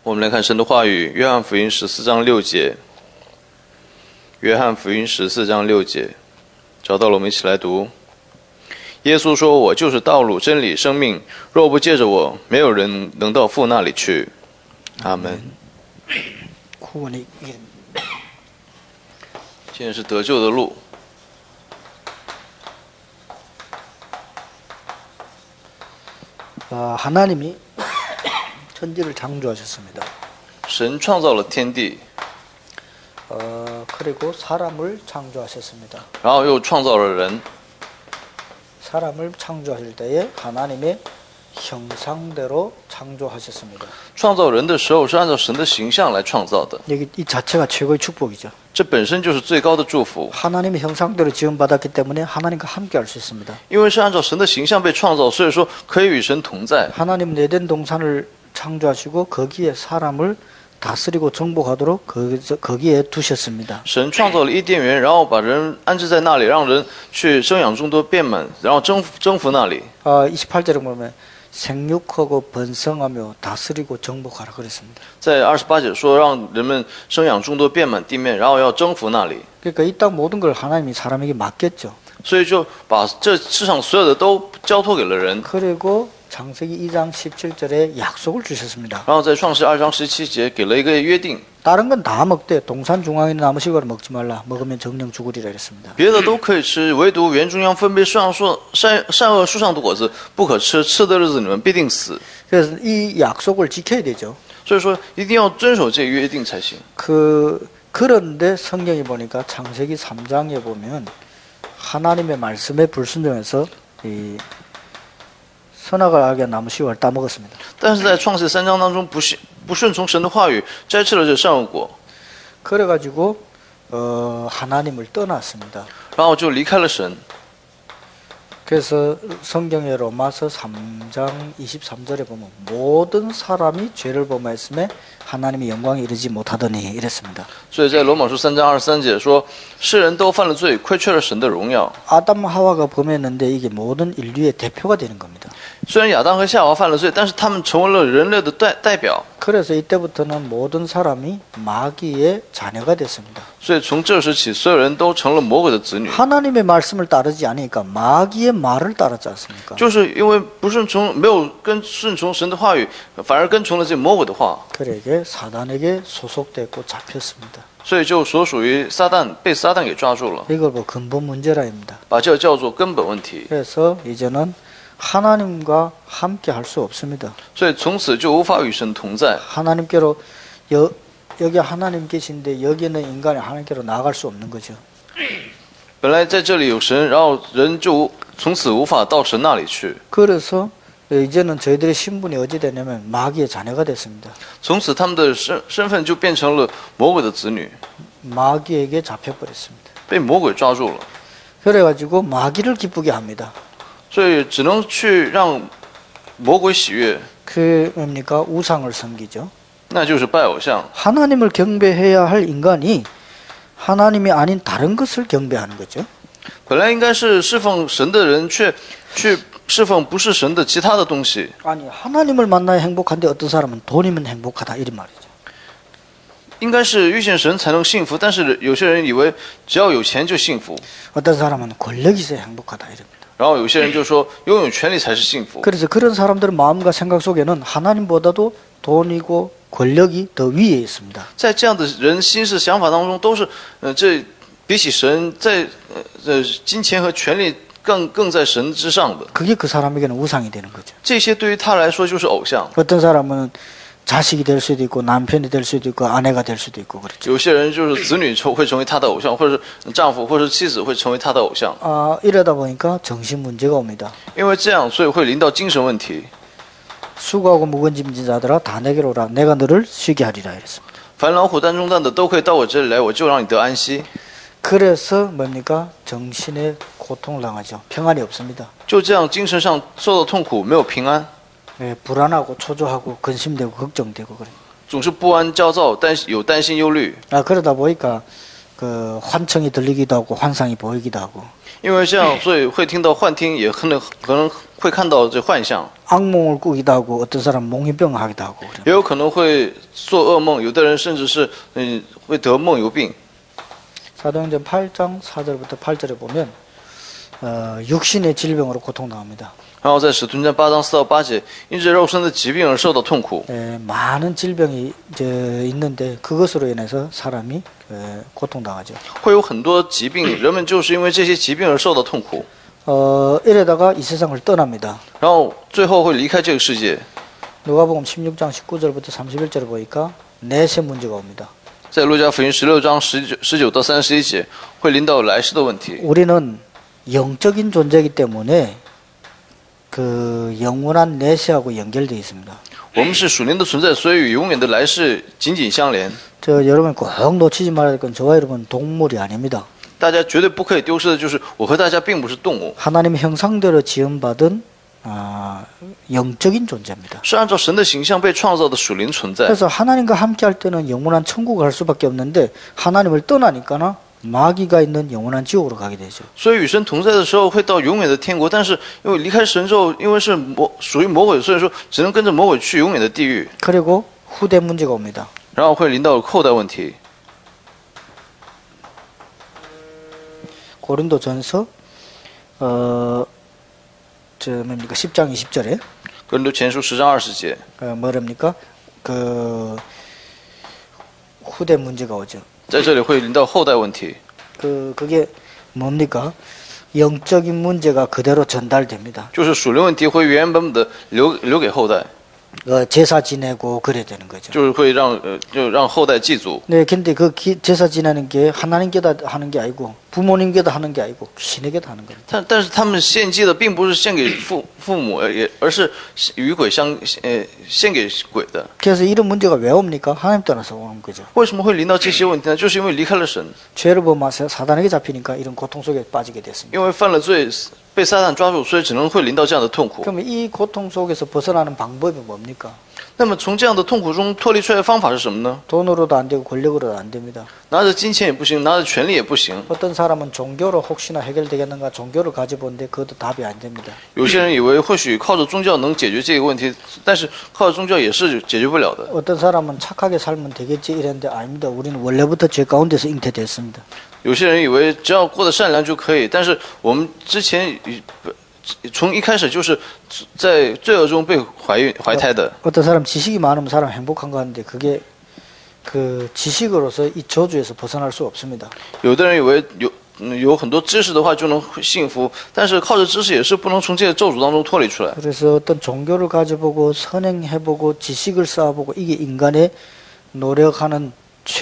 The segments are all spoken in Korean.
我们来看神的话语，约翰福音14章6节。约翰福音14章6节，找到了，我们一起来读。耶稣说：“我就是道路、真理、生命，若不借着我，没有人能到父那里去。”阿门。现在是得救的路。 하나님이 천지를 창조하셨습니다. 神创造了天地， 그리고 사람을 창조하셨습니다. 然后又创造了人。 사람을 창조하실 때에 하나님의 형상대로 창조하셨습니다. 创造人的时候是按照神的形象来创造的， 이 자체가 최고의 축복이죠. 这本身就是最高的祝福。 하나님의 형상대로 지음받았기 때문에 하나님과 함께 할 수 있습니다. 因为是按照神的形象被创造，所以说可以与神同在。 하나님은 에덴 동산을 창조하시고 거기에 사람을 다스리고 정복하도록 거기에 두셨습니다. 神创造了伊甸园，然后把人安置在那里，让人去生养众多，遍满，然后征服那里。 28절에 보면 생육하고 번성하며 다스리고 정복하라 그랬습니다. 在28节说，让人们生养众多，遍满地面，然后要征服那里。 그러니까 이 땅 모든 걸 하나님이 사람에게 맡겼죠. 所以就把这世上所有的都交托给了人。 그리고 창세기 2장 17절에 약속을 주셨습니다. 然后在创世2章17节给了一个约定， 다른 건 다 먹되 동산 중앙에 있는 나무 실과를 먹지 말라. 먹으면 정령 죽으리라 이랬습니다. 别的都可以吃，唯独园中央分别善恶树上的果子不可吃，吃的日子你们必定死。 그래서 이 약속을 지켜야 되죠. 所以说一定要遵守这个约定才行。 그런데 성경에 보니까 창세기 3장에 보면 하나님의 말씀에 불순종해서 이 선악을 알게 나무 씨를 따먹었습니다. 但是在创世3章当中，不顺从神的话语，摘吃了这善恶果， 그래가지고 하나님을 떠났습니다. 然后就离开了神。 그래서 성경의 로마서 3장 23절에 보면 모든 사람이 죄를 범하였음에 하나님의 영광에 이르지 못하더니 이랬습니다. 所以在罗马书3章23节说，世人都犯了罪，亏缺了神的荣耀。 아담 하와가 범했는데 이게 모든 인류의 대표가 되는 겁니다. 虽然亚当和夏娃犯了罪，但是他们成为了人类的代表。 그래서 이때부터는 모든 사람이 마귀의 자녀가 됐습니다. 所以从这时起，所有人都成了魔鬼的子女。 하나님의 말씀을 따르지 않으니까 마귀의 말을 따르지 않습니까? 就是因为不顺从，没有顺从神的话语，反而跟从了这魔鬼的话， 그에게 사단에게 소속됐고 잡혔습니다. 所以就所属于撒旦，被撒旦给抓住了， 이걸 뭐 근본 문제라입니다. 把这叫做根本问题。 그래서 이제는 하나님과 함께 할 수 없습니다. 所以从此就无法与神同在。 하나님께로 여기 하나님 계신데 여기는 인간이 하나님께로 나아갈 수 없는 거죠. 本来在这里有神，然后人就从此无法到神那里去。 그래서 이제는 저희들의 신분이 어찌 되냐면 마귀의 자녀가 됐습니다. 从此他们的身份就变成了魔鬼的子女， 마귀에게 잡혀버렸습니다. 被魔鬼抓住了， 그래가지고 마귀를 기쁘게 합니다. 所以只能去让魔鬼喜悦， 그 뭡니까? 우상을 섬기죠. 那就是拜偶像。 하나님을 경배해야 할 인간이 하나님이 아닌 다른 것을 경배하는 거죠. 本来应该是侍奉神的人，却去侍奉不是神的其他的东西。 아니 하나님을 만나야 행복한데 어떤 사람은 돈이면 행복하다 이런 말이죠. 应该是遇见神才能幸福，但是有些人以为只要有钱就幸福， 어떤 사람은 권력이 있어야 행복하다 이럽니다. 然后有些人就说拥有权利才是幸福。 그래서 그런 사람들의 마음과 생각 속에는 하나님보다도 돈이고 권력이 더 위에 있습니다. 在这样的人心事想法当中，都是这比起神，在金钱和权力更在神之上的。 그게 그 사람에게는 우상이 되는 거죠. 这些对于他来说就是偶像。 어떤 사람은 자식이 될 수도 있고 남편이 될 수도 있고 아내가 될 수도 있고 그렇죠. 有些人就是子女会成为他的偶像，或者是丈夫或者是妻子会成为他的偶像。 이러다 보니까 정신 문제가 옵니다. 因为这样，所以会临到精神问题。 수고하고 무거운 짐진 자들아 다 내게로 오라 내가 너를 쉬게 하리라 이랬습니다. 凡劳苦担重担的都可以到我这里来，我就让你得安息。 그래서 뭡니까? 정신의 고통을 당하죠. 평안이 없습니다. 就这样，精神上受到痛苦，没有平安， 불안하고 초조하고 근심되고 걱정되고 그래요. 总是不安、焦躁，有担心、忧虑。 그러다 보니까 그 환청이 들리기도 하고 환상이 보이기도 하고 因为这样，所以会听到幻听，也可能会看到这幻象， 악몽을 꾸기도 하고 어떤 사람 몽유병 하기도 하고 그래요. 也有可能会做噩梦。有的人甚至是会得梦游病。 사도행전 8장 4절부터 8절에 보면 육신의 질병으로 고통당합니다. 然后在使徒行传8章4到8节，因着肉身的疾病而受到痛苦。 많은 질병이 있는데 그것으로 인해서 사람이 고통당하죠. 会有很多疾病，人们就是因为这些疾病而受到痛苦。 이래다가 이 세상을 떠납니다. 然后最后会离开这个世界。 누가복음 16장 19절부터 31절을 보니까 내세 문제가 옵니다. 在路加福音16章19到31节，会临到来世的问题。 우리는 영적인 존재이기 때문에 그 영원한 내세하고 연결되어 있습니다. 我们是属灵的存在，所以与永远的来世紧紧相连。 여러분 꼭 놓치지 말아야 될 건 저와 여러분 동물이 아닙니다. 大家绝对不可以丢失的就是我和大家并不是动物， 하나님의 형상대로 지음받은 영적인 존재입니다. 是按照神的形象被创造的属灵存在。 그래서 하나님과 함께 할 때는 영원한 천국을 갈 수밖에 없는데 하나님을 떠나니까는 마귀가 있는 영원한 지옥으로 가게 되죠. 所以与神同在的时候会到永远的天国，但是因为离开神之后，因为是属于魔鬼，所以说只能跟着魔鬼去永远的地狱。 그리고 후대 문제가 옵니다. 然后会临到后代问题。 고린도전서 10장 20절에 哥林多前书10章20节， 뭐랍니까? 그 후대 문제가 오죠. 在这里会临到后代问题。 그게 뭡니까? 영적인 문제가 그대로 전달됩니다. 就是属灵问题会原本的留给后代， 제사 지내고 그래야 되는 거죠. 就是会让后代祭祖。 네, 근데 그 제사 지내는 게 하나님께다 하는 게 아니고 부모님께다 하는 게 아니고 신에게다 하는 겁니다. 但是他们献祭的并不是献给父母，而是与鬼献给鬼的。 그래서 이런 문제가 왜 옵니까? 하나님 떠나서 오는 거죠. 为什么会临到这些问题呢？就是因为离开了神， 죄를 범하서 사단에게 잡히니까 이런 고통 속에 빠지게 됐습니다. 因为犯了罪，被撒旦抓住，所以只能会临到这样的痛苦。 그러면 이 고통 속에서 벗어나는 방법이 뭡니까? 那么从这样的痛苦中脱离出来的方法是什么呢？ 돈으로도 안 되고 권력으로도 안 됩니다. 拿着金钱也不行，拿着权力也不行。 어떤 사람은 종교로 혹시나 해결되겠는가 종교를 가져보는데 그것도 답이 안 됩니다. 有些人以为或许靠着宗教能解决这个问题，但是靠着宗教也是解决不了的。 어떤 사람은 착하게 살면 되겠지 이랬는데 아닙니다. 우리는 원래부터 죄 가운데서 잉태됐습니다. 有些人以为只要过得善良就可以，但是我们之前从一开始就是在罪恶中被怀胎的。 어떤 사람 지식이 많으면 사람 행복한 거 같은데 그게 그 지식으로서 이 저주에서 벗어날 수 없습니다. 有的人以为有很多知识的话就能幸福，但是靠着知识也是不能从这些咒诅当中脱离出来。 그래서 어떤 종교를 가져보고 선행해보고 지식을 쌓아보고 이게 인간의 노력하는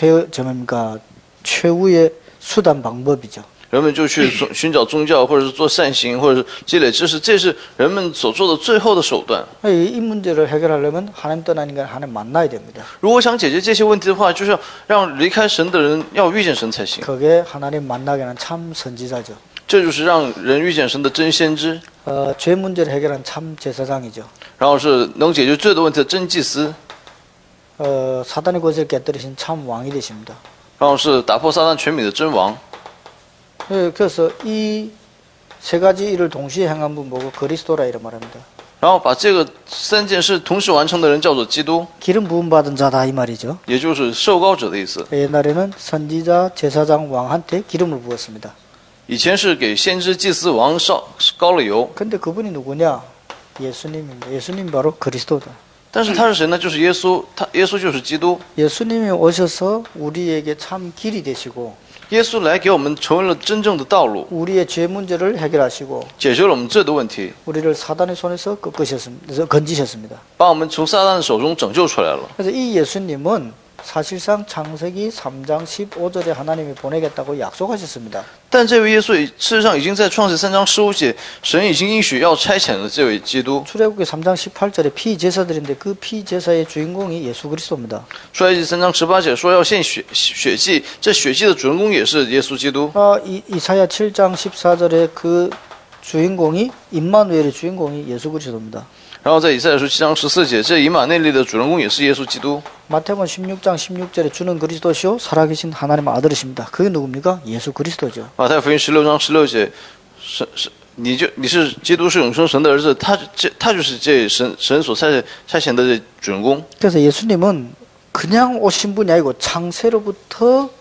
최후의 수단 방법이죠. 人们就去寻找宗教，或者是做善行，或者是积累知识，这是人们所做的最后的手段。 이 문제를 해결하려면 하나님 떠나니까 하나님 만나야 됩니다. 如果想解决这些问题的话，就是要让离开神的人要遇见神才行。 그게 하나님 만나게 하는 참 선지자죠. 这就是让人遇见神的真先知， 죄 문제를 해결한 참 제사장이죠. 然后是能解决罪的问题的真祭司， 사단의 권세를 깨뜨리신 참 왕이 되십니다. 然后是打破撒旦权柄的真王。 그래서 이 세 가지 일을 동시에 행한 분 보고 그리스도라 이런 말합니다. 然后把这个三件事同时完成的人叫做基督， 기름 부음 받은 자다 이 말이죠. 也就是受膏者的意思。 옛날에는 선지자, 제사장, 왕한테 기름을 부었습니다. 以前是给先知、祭司、王膏了油， 근데 그분이 누구냐? 예수님입니다. 예수님 바로 그리스도다. 但是他是谁呢？就是耶稣，耶稣就是基督。 예수님이 오셔서 우리에게 참 길이 되시고 耶稣来给我们成为了真正的道路， 우리의 죄 문제를 해결하시고 解决了我们罪的问题， 우리를 사단의 손에서 건지셨습니다. 把我们从撒旦的手中拯救出来了。 그래서 이 예수님은 사실상 창세기 3장 15절에 하나님이 보내겠다고 약속하셨습니다. 但这位耶稣事实上已经在创世3章15节，神已经应许要差遣了这位基督。 출애굽기 3장 18절에 피제사들인데 그 피제사의 주인공이 예수 그리스도입니다. 出埃及3章18节说要献血祭，这血祭的主人公也是耶稣基督。 이사야 7장 14절에 그 주인공이 임마누엘의 주인공이 예수 그리스도입니다. 然后在以赛亚书7章14节，这以马内利的主人公也是耶稣基督。 마태복음 16장 16절에 주는 그리스도시요 살아계신 하나님의 아들이십니다. 그게 누굽니까? 예수 그리스도죠. 马太福音16章16节，你是基督，是永生神的儿子，他就是这神所差遣的这主人公。 그래서 예수님은 그냥 오신 분이 아니고 창세로부터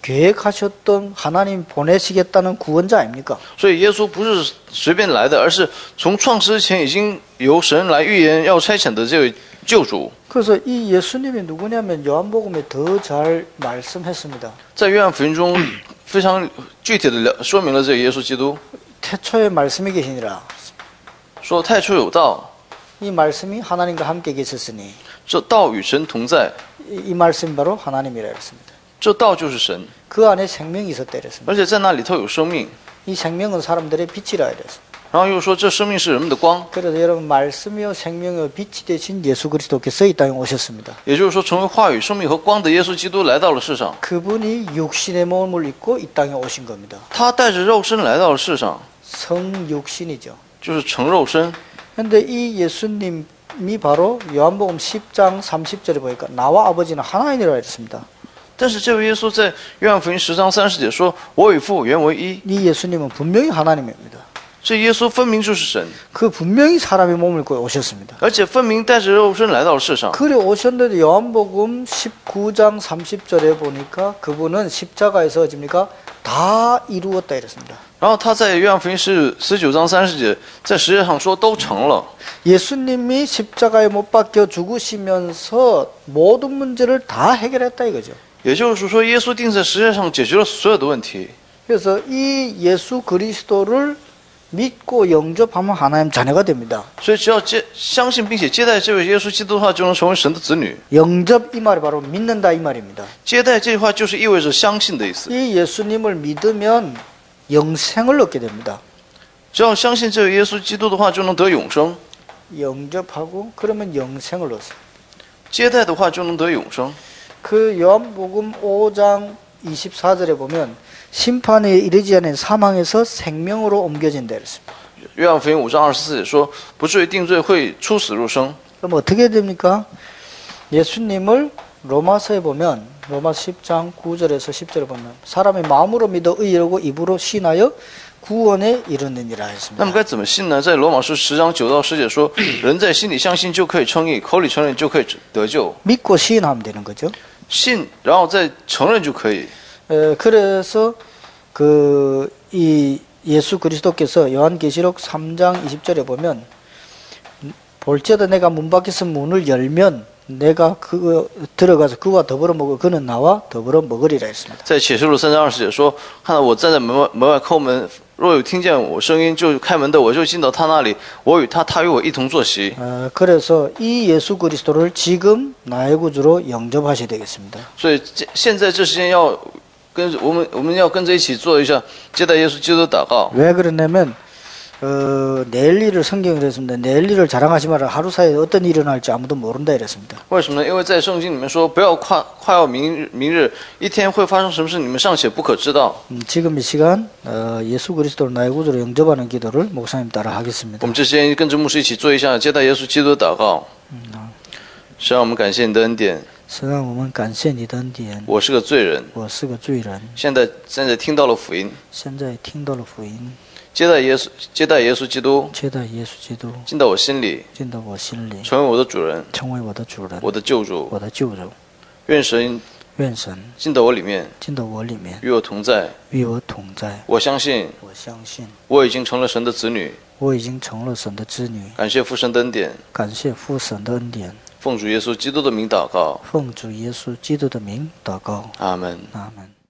계획하셨던 하나님 보내시겠다는 구원자 아닙니까? 所以耶稣不是随便来的，而是从创世之前已经由神来预言要差遣的这位救主。 그래서 이 예수님이 누구냐면 요한복음에 더 잘 말씀했습니다. 在约翰福音中非常具体的说明了这个耶稣基督， 태초에 말씀이 계시니라. 说太初有道， 이 말씀이 하나님과 함께 계셨으니 这道与神同在， 이 말씀이 바로 하나님이라 했습니다. 这道就是神， 그 안에 생명이 있었다 이랬습니다. 而且在那里头有生命。 이 생명은 사람들의 빛이라 이랬습니다. 然后又说这生命是人们的光， 그래서 여러분 말씀이요 생명이요 빛이 되신 예수 그리스도께서 이 땅에 오셨습니다. 也就是说成为话语、生命和光的耶稣基督来到了世上。 그분이 육신의 몸을 입고 이 땅에 오신 겁니다. 他带着肉身来到了世上， 성육신이죠. 就是成肉身。 그런데 이 예수님이 바로 요한복음 10장 30절에 보니까 나와 아버지는 하나이니라 했습니다. 但是这位耶稣在约翰福音10章30节说：“我与父原为一。 이 예수님은 분명히 하나님입니다. ” 这耶稣分明就是神， 그 분명히 사람의 몸을 입고 오셨습니다. 而且分明带着肉身来到了世上。 그래 오셨는데 요한복음 19장 30절에 보니까 그분은 십자가에서 어집니까? 다 이루었다 이랬습니다. 然后他在约翰福音19章30节在十字上说都成了。 예수님이 십자가에 못 박혀 죽으시면서 모든 문제를 다 해결했다 이거죠. 也就是说，耶稣钉在十字上解决了所有的问题。 그래서 이 예수 그리스도를 믿고 영접하면 하나님 자녀가 됩니다. 所以只要相信并且接待这位耶稣基督的话，就能成为神的子女。 영접 이 말이 바로 믿는다 이 말입니다. 接待这句话就是意味着相信的意思。 이 예수님을 믿으면 영생을 얻게 됩니다. 只要相信这位耶稣基督的话，就能得永生； 영접하고 그러면 영생을 얻어요. 接待的话，就能得永生。 그 요한복음 5장 24절에 보면 심판에 이르지 않은 사망에서 생명으로 옮겨진다 그랬습니다. 约翰福音5章24节说：“不至于定罪，会出死入生。” 그럼 어떻게 됩니까? 예수님을 로마서에 보면 로마서 10장 9절에서 10절에 보면 사람의 마음으로 믿어 의하고 입으로 신하여 구원에 이르느니라 那么 했습니다. 该怎么信呢？在罗马书10章9到10节说：“人在心里相信就可以称义，口里承认就可以得救。 믿고 시인하면 되는 거죠. 信，然后再承认就可以。 그래서 이 예수 그리스도께서 요한계시록 3장 20절에 보면 볼지어다 내가 문 밖에서 문을 열면 내가 그거 들어가서 그와 더불어 먹어 그는 나와 더불어 먹으리라 했습니다. 在启示录3章20节说：“看到我站在门外叩门，若有听见我声音就开门的，我就进到他那里，我与他，他与我一同坐席。” 그래서 이 예수 그리스도를 지금 나의 구주로 영접하셔야 되겠습니다. 所以现在这时间要跟我们要跟着一起做一下接待耶稣基督的祷告。 왜 그러냐면 내일 일을 성경에 그랬습니다. 내일 일을 자랑하지 마라. 하루 사이에 어떤 일이 일어날지 아무도 모른다 이랬습니다. 为什么呢？因为在圣经里面说，不要夸耀明日，一天会发生什么事，你们尚且不可知道。 지금 이 시간 예수 그리스도를 나의 구주로 영접하는 기도를 목사님 따라 我 하겠습니다. 们这时间跟着牧师一起做一下接待耶稣基督的祷告。神啊，我们感谢你的恩典。 神啊，我们感谢你的恩典。 我是个罪人， 我是个罪人， 现在听到了福音， 现在听到了福音， 接待耶稣基督， 接待耶稣基督进到我心里， 进到我心里， 成为我的主人， 成为我的主人， 我的救主。 我的救主。 愿神愿神进到我里面， 进到我里面， 与我同在。 与我同在。 我相信， 我相信我已经成了神的子女。 我已经成了神的子女。 感谢父神的恩典， 感谢父神的恩典。 奉主耶稣基督的名祷告， 奉主耶稣基督的名祷告。 阿门。 阿门。